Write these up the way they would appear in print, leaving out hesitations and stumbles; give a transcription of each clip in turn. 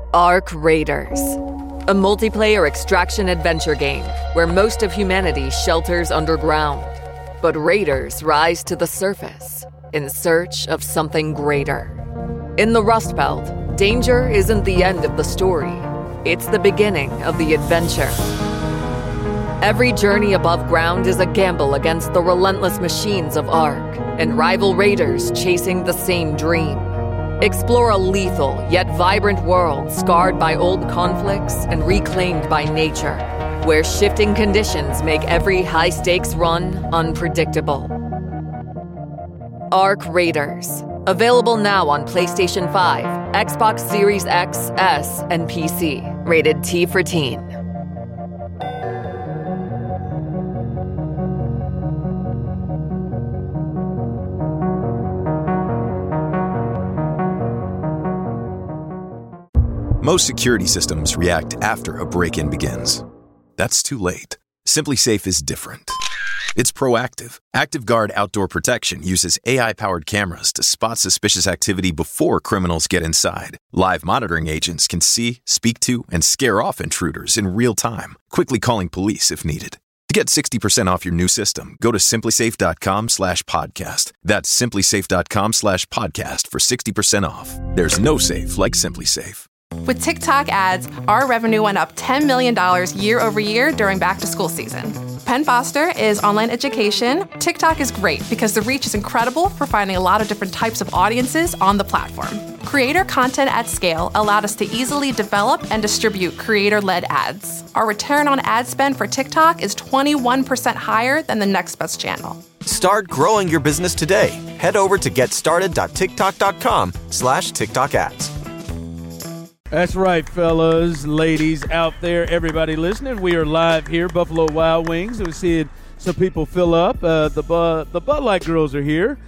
Ark Raiders, a multiplayer extraction adventure game where most of humanity shelters underground, but raiders rise to the surface in search of something greater. In the Rust Belt, danger isn't the end of the story. It's the beginning of the adventure. Every journey above ground is a gamble against the relentless machines of Ark and rival raiders chasing the same dream. Explore a lethal yet vibrant world scarred by old conflicts and reclaimed by nature, where shifting conditions make every high-stakes run unpredictable. Ark Raiders. Available now on PlayStation 5, Xbox Series X, S, and PC. Rated T for Teen. Most security systems react after a break-in begins. That's too late. SimpliSafe is different. It's proactive. ActiveGuard Outdoor Protection uses AI-powered cameras to spot suspicious activity before criminals get inside. Live monitoring agents can see, speak to, and scare off intruders in real time, quickly calling police if needed. To get 60% off your new system, go to simplisafe.com/podcast. That's simplisafe.com/podcast for 60% off. There's no safe like SimpliSafe. With TikTok ads, our revenue went up $10 million year over year during back-to-school season. Penn Foster is online education. TikTok is great because the reach is incredible for finding a lot of different types of audiences on the platform. Creator content at scale allowed us to easily develop and distribute creator-led ads. Our return on ad spend for TikTok is 21% higher than the next best channel. Start growing your business today. Head over to getstarted.tiktok.com/TikTok ads. That's right, fellas, ladies out there, everybody listening. We are live here, Buffalo Wild Wings. We're seeing some people fill up. The Bud Light girls are here.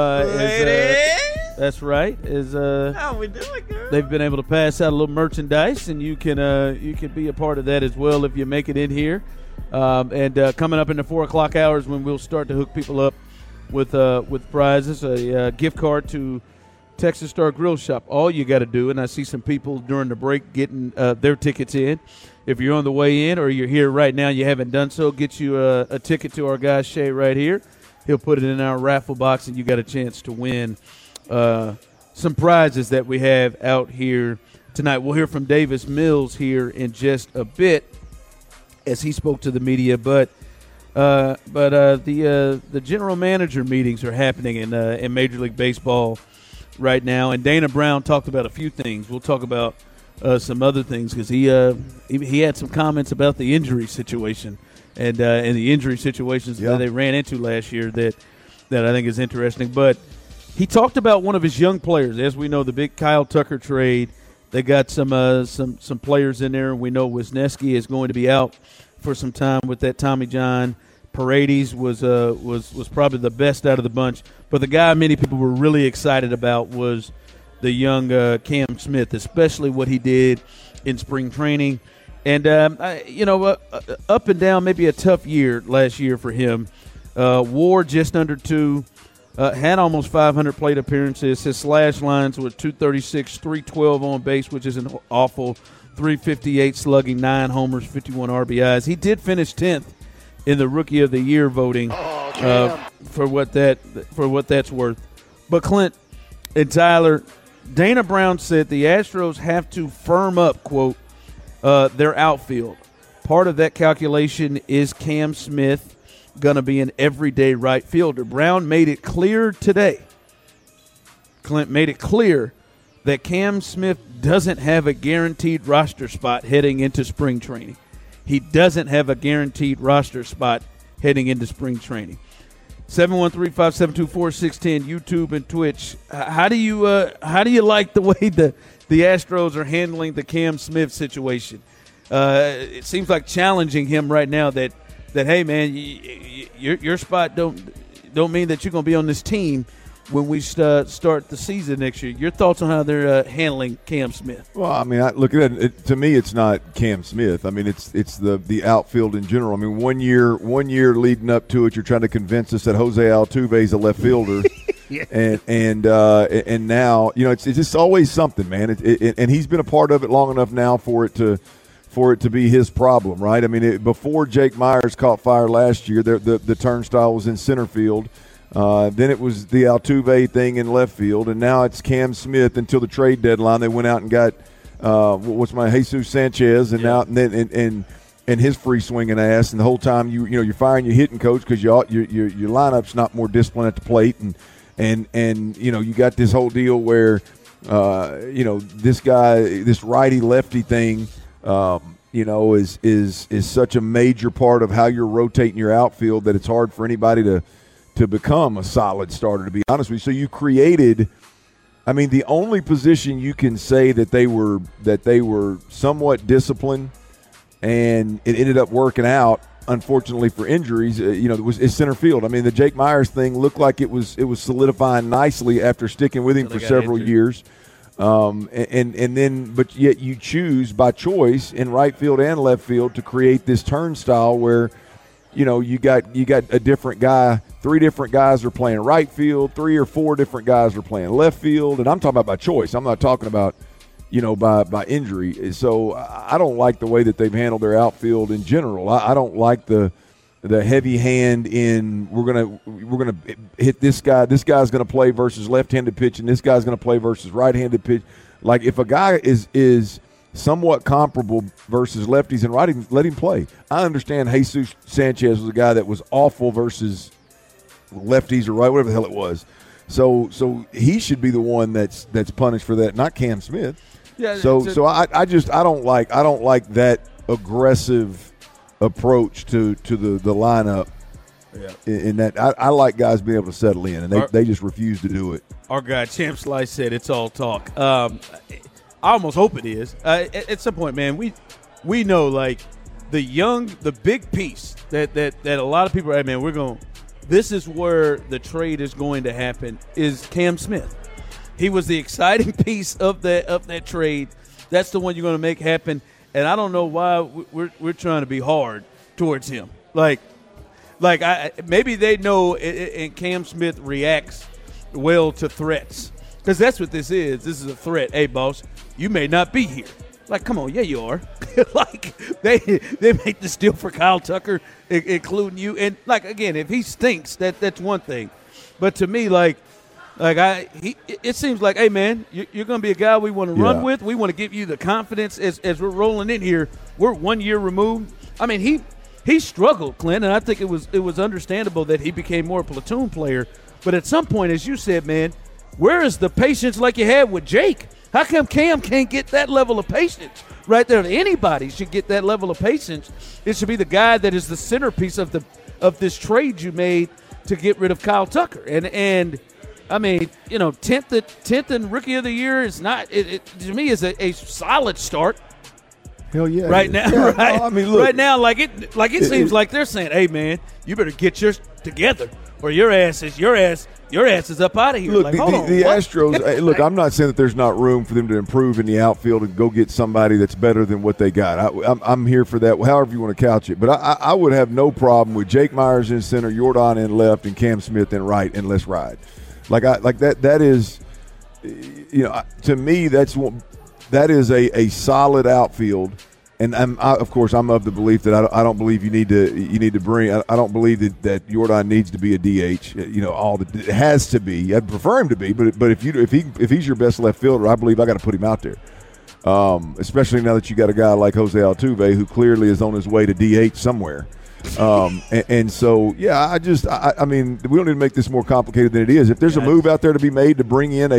That's right. How we doing, girl? They've been able to pass out a little merchandise, and you can be a part of that as well if you make it in here. And coming up in the 4 o'clock hours when we'll start to hook people up with prizes, a gift card to Texas Star Grill Shop. All you got to do, and I see some people during the break getting their tickets in. If you're on the way in or you're here right now, you haven't done so, get you a ticket to our guy Shay right here. He'll put it in our raffle box, and you got a chance to win some prizes that we have out here tonight. We'll hear from Davis Mills here in just a bit as he spoke to the media, but the general manager meetings are happening in Major League Baseball right now, and Dana Brown talked about a few things. We'll talk about some other things because he had some comments about the injury situation and the injury situations that they ran into last year that I think is interesting. But he talked about one of his young players. As we know, the big Kyle Tucker trade, they got some players in there. We know Wisniewski is going to be out for some time with that Tommy John. Paredes was probably the best out of the bunch, but the guy many people were really excited about was the young Cam Smith, especially what he did in spring training. And up and down, maybe a tough year last year for him. WAR just under 2, had almost 500 plate appearances. His slash lines were 236, 312 on base, which isn't awful. 358 slugging, 9 homers, 51 RBIs. He did finish 10th in the Rookie of the Year voting for what that's worth. But Clint and Tyler, Dana Brown said the Astros have to firm up, quote, their outfield. Part of that calculation is Cam Smith going to be an everyday right fielder. Brown made it clear today, Clint made it clear that Cam Smith doesn't have a guaranteed roster spot heading into spring training. He doesn't have a guaranteed roster spot heading into spring training. 713-572-4610, YouTube and Twitch. How do you like the way the Astros are handling the Cam Smith situation? It seems like challenging him right now that hey man, your spot don't mean that you're going to be on this team when we start the season next year. Your thoughts on how they're handling Cam Smith? Well, I mean, I look at it. To me, it's not Cam Smith. I mean, it's the outfield in general. I mean, one year leading up to it, you're trying to convince us that Jose Altuve is a left fielder. and now it's just always something, man. And he's been a part of it long enough now for it to be his problem, right? I mean, before Jake Myers caught fire last year, the turnstile was in center field. Then it was the Altuve thing in left field, and now it's Cam Smith until the trade deadline. They went out and got Jesus Sanchez, and now and his free swinging ass, and the whole time you're firing your hitting coach because your lineup's not more disciplined at the plate, and you got this whole deal where this righty lefty thing is such a major part of how you're rotating your outfield that it's hard for anybody to become a solid starter, to be honest with you. So you created, I mean, the only position you can say that they were somewhat disciplined and it ended up working out, unfortunately for injuries, is center field. I mean, the Jake Myers thing looked like it was solidifying nicely after sticking with him for several years. But yet you choose by choice in right field and left field to create this turnstile where, you got a different guy. 3 different guys are playing right field. 3 or 4 different guys are playing left field. And I'm talking about by choice. I'm not talking about, by injury. So I don't like the way that they've handled their outfield in general. I don't like the heavy hand in we're gonna hit this guy. This guy's gonna play versus left-handed pitch, and this guy's gonna play versus right-handed pitch. Like if a guy is somewhat comparable versus lefties and righties, let him play. I understand Jesus Sanchez was a guy that was awful versus lefties or right, whatever the hell it was. So he should be the one that's punished for that, not Cam Smith. Yeah. So I don't like that aggressive approach to the lineup. Yeah. In that I like guys being able to settle in, and they just refuse to do it. Our guy Champ Slice said it's all talk. I almost hope it is. At some point, man, we know like the big piece that a lot of people are, man, this is where the trade is going to happen is Cam Smith. He was the exciting piece of that trade. That's the one you're going to make happen. And I don't know why we're trying to be hard towards him. Maybe they know and Cam Smith reacts well to threats. Because that's what this is. This is a threat. Hey, boss, you may not be here. Like, come on, yeah, you are. Like, they make this deal for Kyle Tucker, including you. And, like, again, if he stinks, that's one thing. But to me, it seems like, hey, man, you're going to be a guy we want to run with. We want to give you the confidence as we're rolling in here. We're 1 year removed. I mean, he struggled, Clint, and I think it was understandable that he became more a platoon player. But at some point, as you said, man, where is the patience like you had with Jake? How come Cam can't get that level of patience right there? Anybody should get that level of patience. It should be the guy that is the centerpiece of this trade you made to get rid of Kyle Tucker. And I mean, 10th and Rookie of the Year is not. It to me is a solid start. Hell yeah! Right now, yeah, right? No, I mean, look, right now, it seems like they're saying, "Hey, man, you better get yours together, or your ass is up out of here." Look, the Astros. Look, I'm not saying that there's not room for them to improve in the outfield and go get somebody that's better than what they got. I'm here for that, however you want to couch it. But I would have no problem with Jake Myers in center, Jordan in left, and Cam Smith in right, and let's ride. That is, to me, that is a solid outfield. And I'm of the belief that I don't believe you need to bring. I don't believe that Jordan needs to be a DH. It has to be. I'd prefer him to be, but if he's your best left fielder, I believe I got to put him out there. Especially now that you got a guy like Jose Altuve who clearly is on his way to DH somewhere. And so, yeah, I mean, we don't need to make this more complicated than it is. If there's a move out there to be made to bring in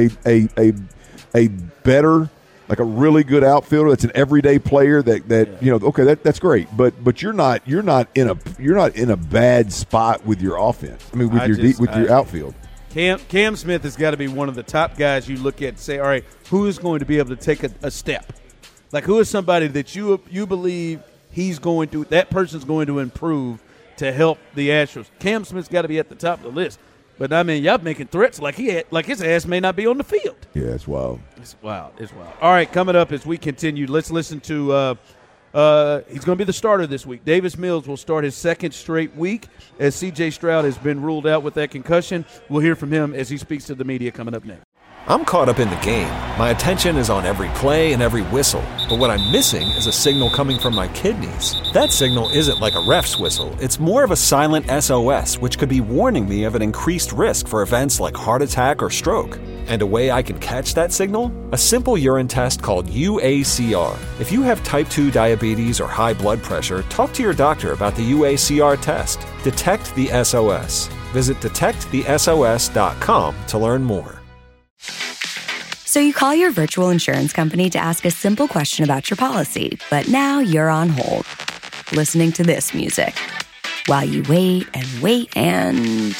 a better, like a really good outfielder that's an everyday player that's great. But you're not in a bad spot with your offense. I mean, with your outfield. Cam Smith has got to be one of the top guys you look at and say, all right, who is going to be able to take a step? Like, who is somebody that you believe that person's going to improve to help the Astros? Cam Smith's got to be at the top of the list. But, I mean, y'all making threats like his ass may not be on the field. Yeah, it's wild. It's wild. All right, coming up as we continue, let's listen to He's going to be the starter this week. Davis Mills will start his second straight week as C.J. Stroud has been ruled out with that concussion. We'll hear from him as he speaks to the media coming up next. I'm caught up in the game. My attention is on every play and every whistle. But what I'm missing is a signal coming from my kidneys. That signal isn't like a ref's whistle. It's more of a silent SOS, which could be warning me of an increased risk for events like heart attack or stroke. And a way I can catch that signal? A simple urine test called UACR. If you have type 2 diabetes or high blood pressure, talk to your doctor about the UACR test. Detect the SOS. Visit detectthesos.com to learn more. So you call your virtual insurance company to ask a simple question about your policy, but now you're on hold, listening to this music, while you wait and wait and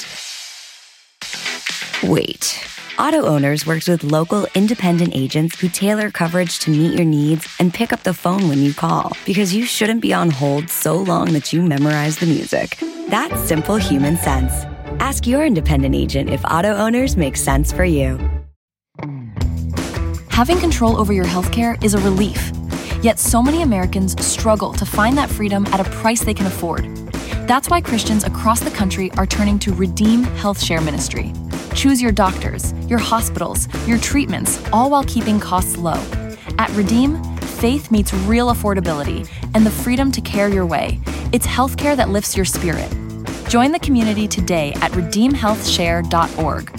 wait. Auto Owners works with local independent agents who tailor coverage to meet your needs and pick up the phone when you call, because you shouldn't be on hold so long that you memorize the music. That's simple human sense. Ask your independent agent if Auto Owners makes sense for you. Having control over your healthcare is a relief. Yet so many Americans struggle to find that freedom at a price they can afford. That's why Christians across the country are turning to Redeem Health Share Ministry. Choose your doctors, your hospitals, your treatments, all while keeping costs low. At Redeem, faith meets real affordability and the freedom to care your way. It's healthcare that lifts your spirit. Join the community today at redeemhealthshare.org.